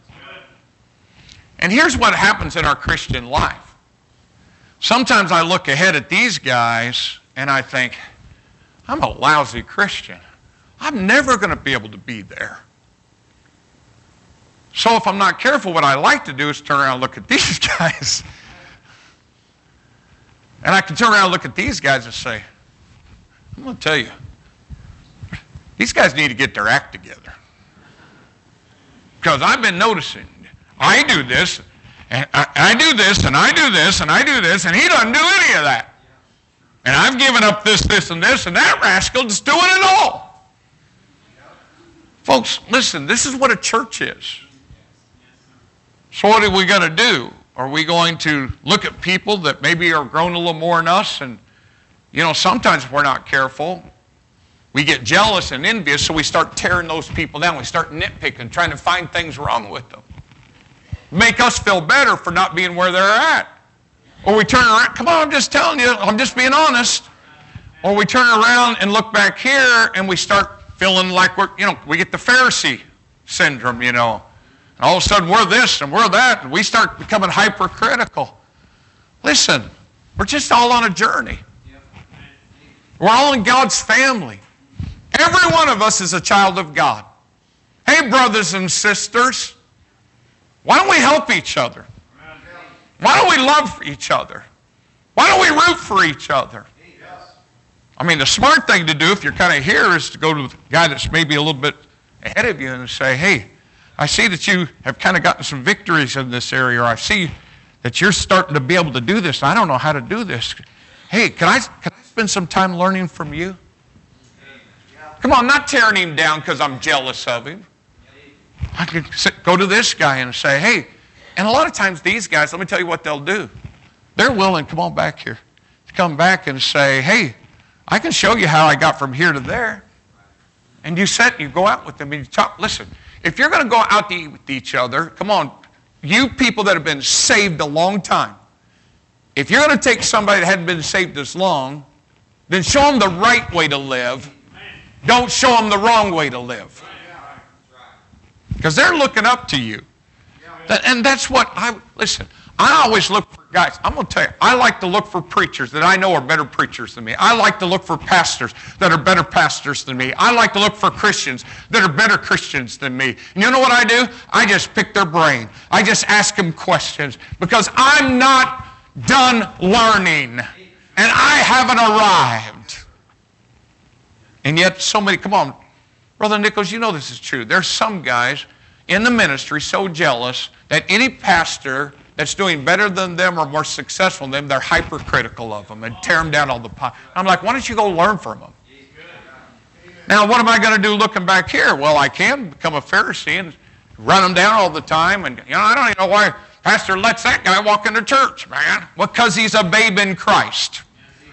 And here's what happens in our Christian life. Sometimes I look ahead at these guys and I think, I'm a lousy Christian. I'm never going to be able to be there. So if I'm not careful, what I like to do is turn around and look at these guys. And I can turn around and look at these guys and say, I'm going to tell you, these guys need to get their act together. Because I've been noticing, I do this, and I do this, and I do this, and I do this, and he doesn't do any of that. And I've given up this, and this, and that rascal is doing it all. Folks, listen, this is what a church is. So what are we going to do? Are we going to look at people that maybe are grown a little more than us? And, you know, sometimes if we're not careful, we get jealous and envious, so we start tearing those people down. We start nitpicking, trying to find things wrong with them. make us feel better for not being where they're at. Or we turn around, come on, I'm just telling you, I'm just being honest. Or we turn around and look back here and we start feeling like we get the Pharisee syndrome, And all of a sudden we're this and we're that, and we start becoming hypercritical. Listen, we're just all on a journey. We're all in God's family. Every one of us is a child of God. Hey, brothers and sisters, why don't we help each other? Why don't we love each other? Why don't we root for each other? I mean, the smart thing to do if you're kind of here is to go to the guy that's maybe a little bit ahead of you and say, hey, I see that you have kind of gotten some victories in this area, or I see that you're starting to be able to do this. I don't know how to do this. Hey, can I spend some time learning from you? Come on, not tearing him down because I'm jealous of him. I could go to this guy and say, hey, and a lot of times these guys, let me tell you what they'll do. They're willing, come on back here, to come back and say, hey, I can show you how I got from here to there. And you go out with them and you talk. Listen, if you're going to go out to eat with each other, come on, you people that have been saved a long time, if you're going to take somebody that hadn't been saved as long, then show them the right way to live. Don't show them the wrong way to live. Because they're looking up to you. And that's what listen, I always look for, guys, I'm going to tell you, I like to look for preachers that I know are better preachers than me. I like to look for pastors that are better pastors than me. I like to look for Christians that are better Christians than me. And you know what I do? I just pick their brain. I just ask them questions because I'm not done learning. And I haven't arrived. And yet so many, come on, Brother Nichols, you know this is true. There's some guys in the ministry so jealous that any pastor that's doing better than them or more successful than them, they're hypercritical of them and tear them down all the time. I'm like, why don't you go learn from them? Now, what am I going to do looking back here? Well, I can become a Pharisee and run them down all the time. And, I don't even know why Pastor lets that guy walk into church, man. Well, because he's a babe in Christ.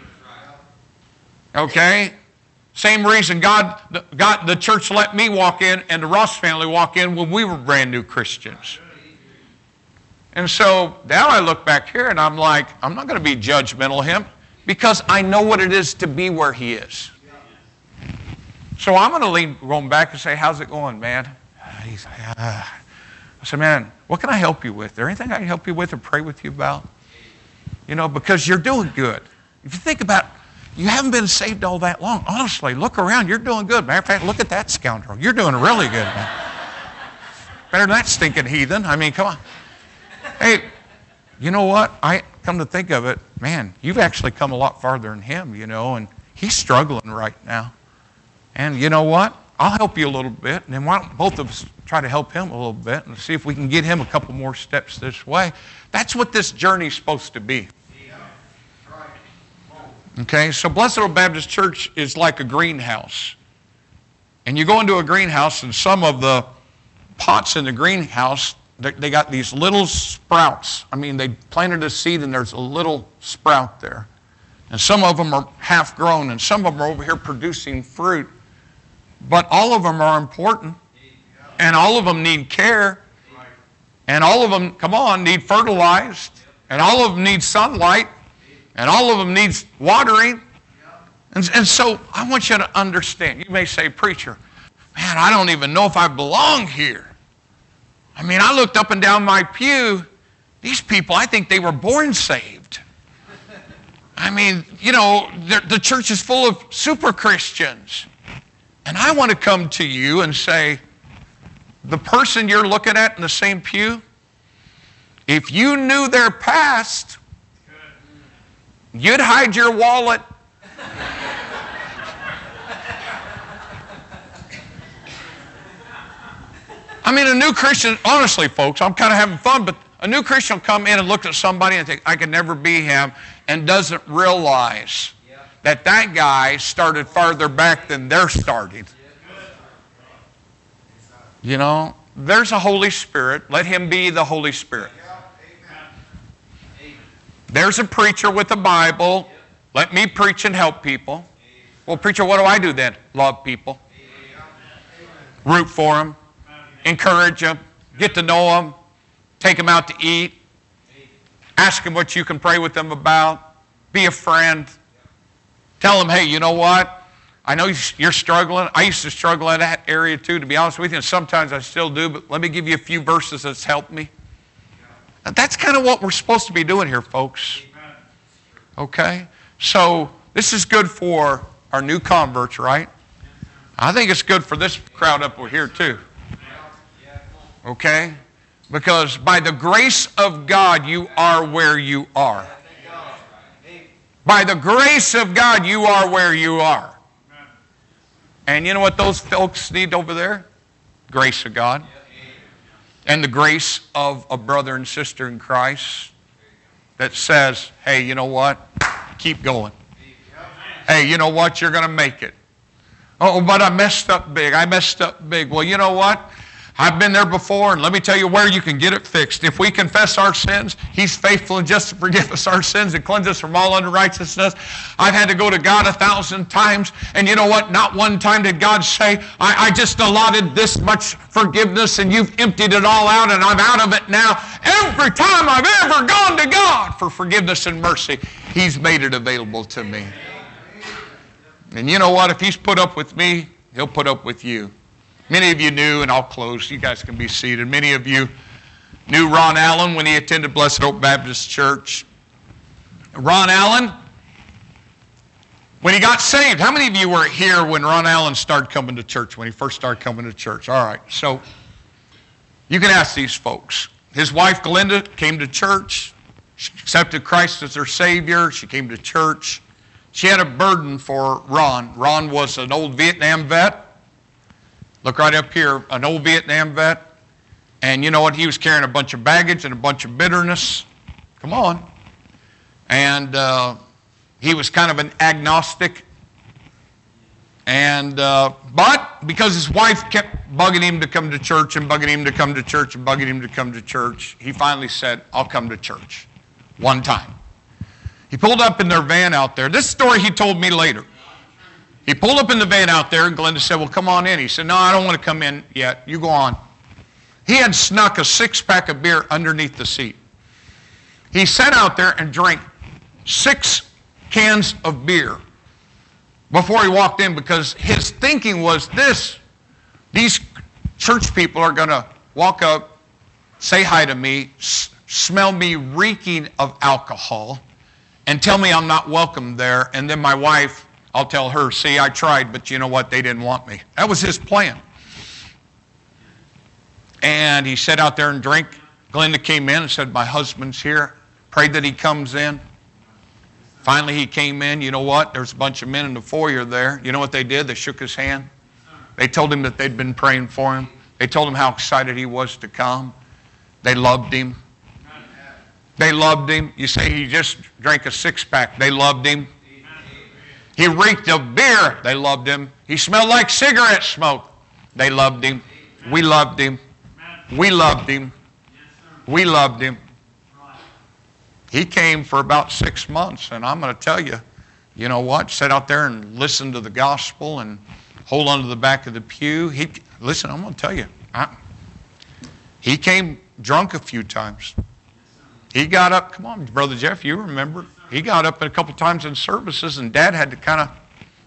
Okay? Same reason the church let me walk in and the Ross family walk in when we were brand new Christians. And so now I look back here and I'm like, I'm not going to be judgmental of him because I know what it is to be where he is. So I'm going to lean going back and say, how's it going, man? He's like, I said, man, what can I help you with? Is there anything I can help you with or pray with you about? Because you're doing good. If you think about it, you haven't been saved all that long. Honestly, look around. You're doing good. Matter of fact, look at that scoundrel. You're doing really good, man. Better than that stinking heathen. I mean, come on. Hey, you know what? I come to think of it, man, you've actually come a lot farther than him, and he's struggling right now. And you know what? I'll help you a little bit, and then why don't both of us try to help him a little bit and see if we can get him a couple more steps this way. That's what this journey's supposed to be. Okay, so Blessed Little Baptist Church is like a greenhouse. And you go into a greenhouse, and some of the pots in the greenhouse, they got these little sprouts. I mean, they planted a seed, and there's a little sprout there. And some of them are half grown, and some of them are over here producing fruit. But all of them are important, and all of them need care, and all of them, need fertilized, and all of them need sunlight, and all of them needs watering. And so I want you to understand. You may say, preacher, man, I don't even know if I belong here. I mean, I looked up and down my pew. These people, I think they were born saved. I mean, the church is full of super Christians. And I want to come to you and say, the person you're looking at in the same pew, if you knew their past, you'd hide your wallet. I mean, a new Christian, honestly, folks, I'm kind of having fun, but a new Christian will come in and look at somebody and think, I can never be him, and doesn't realize that guy started farther back than they're starting. There's a Holy Spirit. Let him be the Holy Spirit. There's a preacher with a Bible. Let me preach and help people. Well, preacher, what do I do then? Love people. Root for them. Encourage them. Get to know them. Take them out to eat. Ask them what you can pray with them about. Be a friend. Tell them, hey, you know what? I know you're struggling. I used to struggle in that area too, to be honest with you, and sometimes I still do, but let me give you a few verses that's helped me. And that's kind of what we're supposed to be doing here, folks. Okay? So this is good for our new converts, right? I think it's good for this crowd up over here too. Okay? Because by the grace of God, you are where you are. By the grace of God, you are where you are. And you know what those folks need over there? Grace of God. And the grace of a brother and sister in Christ that says, hey, you know what? Keep going. Hey, you know what? You're going to make it. Oh, but I messed up big. I messed up big. Well, you know what? I've been there before, and let me tell you where you can get it fixed. If we confess our sins, He's faithful and just to forgive us our sins and cleanse us from all unrighteousness. I've had to go to God 1,000 times, and you know what? Not one time did God say, I just allotted this much forgiveness, and you've emptied it all out, and I'm out of it now. Every time I've ever gone to God for forgiveness and mercy, He's made it available to me. And you know what? If He's put up with me, He'll put up with you. Many of you knew, and I'll close, you guys can be seated. Many of you knew Ron Allen when he attended Blessed Hope Baptist Church. Ron Allen, when he got saved, how many of you were here when Ron Allen started coming to church, when he first started coming to church? All right, so you can ask these folks. His wife, Glenda, came to church. She accepted Christ as her Savior. She came to church. She had a burden for Ron. Ron was an old Vietnam vet. Look right up here, an old Vietnam vet. And you know what? He was carrying a bunch of baggage and a bunch of bitterness. Come on. And he was kind of an agnostic. And but because his wife kept bugging him to come to church and bugging him to come to church and bugging him to come to church, he finally said, I'll come to church one time. He pulled up in their van out there. This story he told me later. He pulled up in the van out there, and Glenda said, well, come on in. He said, no, I don't want to come in yet. You go on. He had snuck a 6-pack of beer underneath the seat. He sat out there and drank 6 cans of beer before he walked in, because his thinking was this: these church people are going to walk up, say hi to me, smell me reeking of alcohol, and tell me I'm not welcome there, and then my wife, I'll tell her, see, I tried, but you know what? They didn't want me. That was his plan. And he sat out there and drank. Glenda came in and said, my husband's here. Prayed that he comes in. Finally, he came in. You know what? There's a bunch of men in the foyer there. You know what they did? They shook his hand. They told him that they'd been praying for him. They told him how excited he was to come. They loved him. They loved him. You say he just drank a 6-pack. They loved him. He reeked of beer. They loved him. He smelled like cigarette smoke. They loved him. We loved him. We loved him. We loved him. He came for about 6 months, and I'm going to tell you, you know what? Sit out there and listen to the gospel and hold on to the back of the pew. Listen, I'm going to tell you, he came drunk a few times. He got up, come on, Brother Jeff, you remember. He got up a couple times in services, and Dad had to kind of,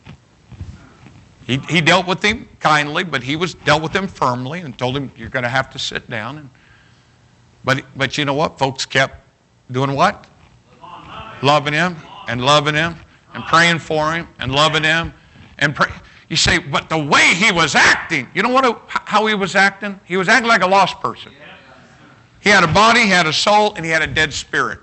he dealt with him kindly, but he dealt with him firmly and told him, you're going to have to sit down. But you know what? Folks kept doing what? Loving him and loving him and praying for him and loving him. And you say, but the way he was acting, you know how he was acting? He was acting like a lost person. He had a body, he had a soul, and he had a dead spirit.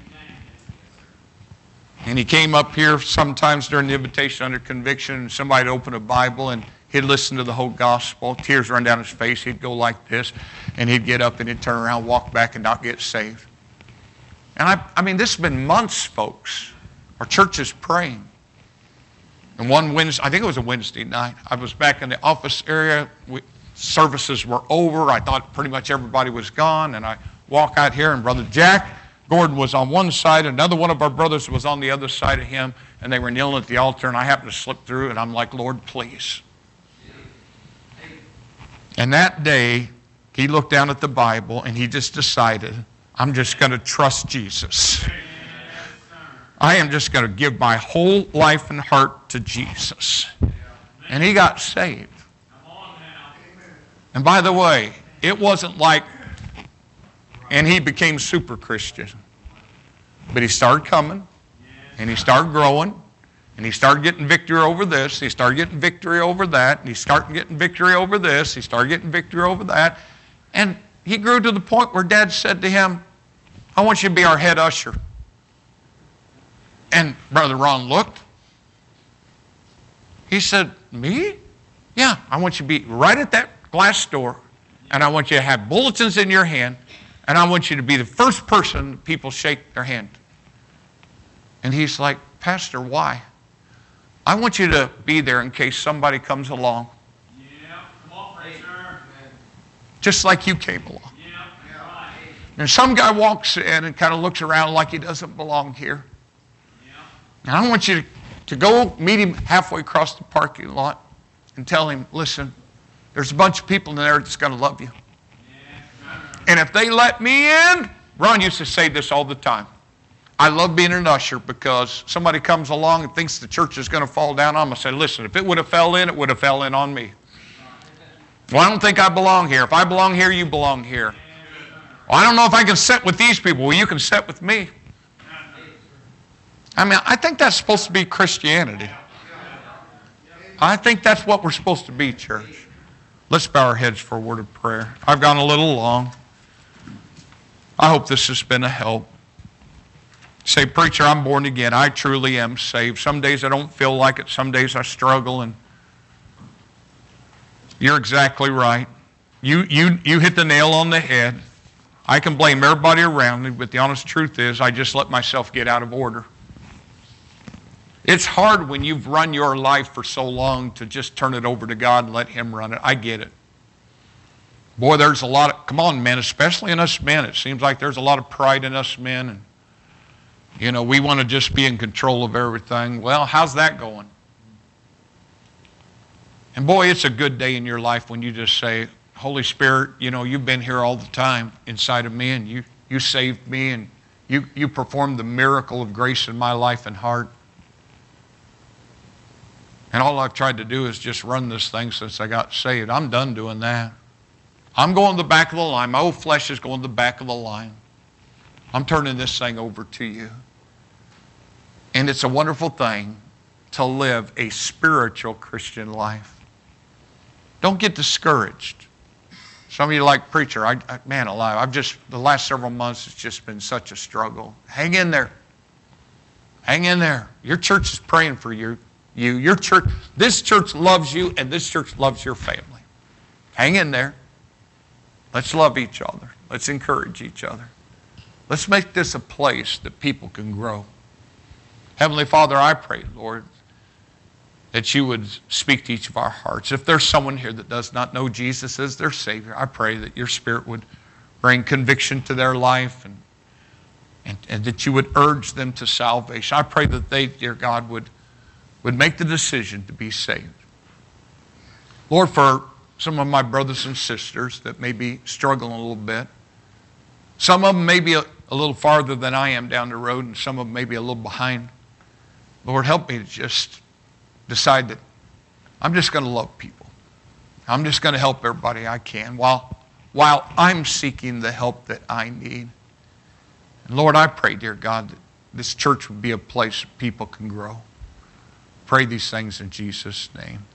And he came up here sometimes during the invitation under conviction, and somebody would open a Bible, and he'd listen to the whole gospel. Tears run down his face. He'd go like this, and he'd get up and he'd turn around, walk back, and not get saved. And I mean, this has been months, folks. Our church is praying. And one Wednesday, I think it was a Wednesday night, I was back in the office area. Services were over. I thought pretty much everybody was gone, and I walk out here, and Brother Jack Gordon was on one side, another one of our brothers was on the other side of him, and they were kneeling at the altar, and I happened to slip through, and I'm like, Lord, please. And that day he looked down at the Bible and he just decided, I'm just going to trust Jesus. I am just going to give my whole life and heart to Jesus. And he got saved. And by the way, it wasn't like, and he became super Christian. But he started coming, and he started growing, and he started getting victory over this, he started getting victory over that, and he started getting victory over this, he started getting victory over that. And he grew to the point where Dad said to him, I want you to be our head usher. And Brother Ron looked. He said, me? Yeah, I want you to be right at that glass door, and I want you to have bulletins in your hand, and I want you to be the first person people shake their hand. And he's like, Pastor, why? I want you to be there in case somebody comes along. Yeah, come on, preacher. Just like you came along. Yeah, right. And some guy walks in and kind of looks around like he doesn't belong here. Yeah. And I want you to go meet him halfway across the parking lot and tell him, listen, there's a bunch of people in there that's going to love you. And if they let me in, Ron used to say this all the time. I love being an usher because somebody comes along and thinks the church is going to fall down on them. I say, listen, if it would have fell in, it would have fell in on me. Well, I don't think I belong here. If I belong here, you belong here. Well, I don't know if I can sit with these people. Well, you can sit with me. I mean, I think that's supposed to be Christianity. I think that's what we're supposed to be, church. Let's bow our heads for a word of prayer. I've gone a little long. I hope this has been a help. Say, preacher, I'm born again. I truly am saved. Some days I don't feel like it. Some days I struggle. And you're exactly right. You hit the nail on the head. I can blame everybody around me, but the honest truth is I just let myself get out of order. It's hard when you've run your life for so long to just turn it over to God and let Him run it. I get it. Boy, there's a lot of, come on, men, especially in us men, it seems like there's a lot of pride in us men. And, you know, we want to just be in control of everything. Well, how's that going? And boy, it's a good day in your life when you just say, Holy Spirit, you know, you've been here all the time inside of me, and you saved me, and you performed the miracle of grace in my life and heart. And all I've tried to do is just run this thing since I got saved. I'm done doing that. I'm going to the back of the line. My old flesh is going to the back of the line. I'm turning this thing over to you. And it's a wonderful thing to live a spiritual Christian life. Don't get discouraged. Some of you like, preacher, man alive, the last several months it's just been such a struggle. Hang in there. Hang in there. Your church is praying for you. Your church, this church loves you, and this church loves your family. Hang in there. Let's love each other. Let's encourage each other. Let's make this a place that people can grow. Heavenly Father, I pray, Lord, that you would speak to each of our hearts. If there's someone here that does not know Jesus as their Savior, I pray that your Spirit would bring conviction to their life and that you would urge them to salvation. I pray that they, dear God, would make the decision to be saved. Lord, for some of my brothers and sisters that may be struggling a little bit, some of them may be a little farther than I am down the road, and some of them may be a little behind. Lord, help me to just decide that I'm just going to love people. I'm just going to help everybody I can while I'm seeking the help that I need. And Lord, I pray, dear God, that this church would be a place people can grow. Pray these things in Jesus' name.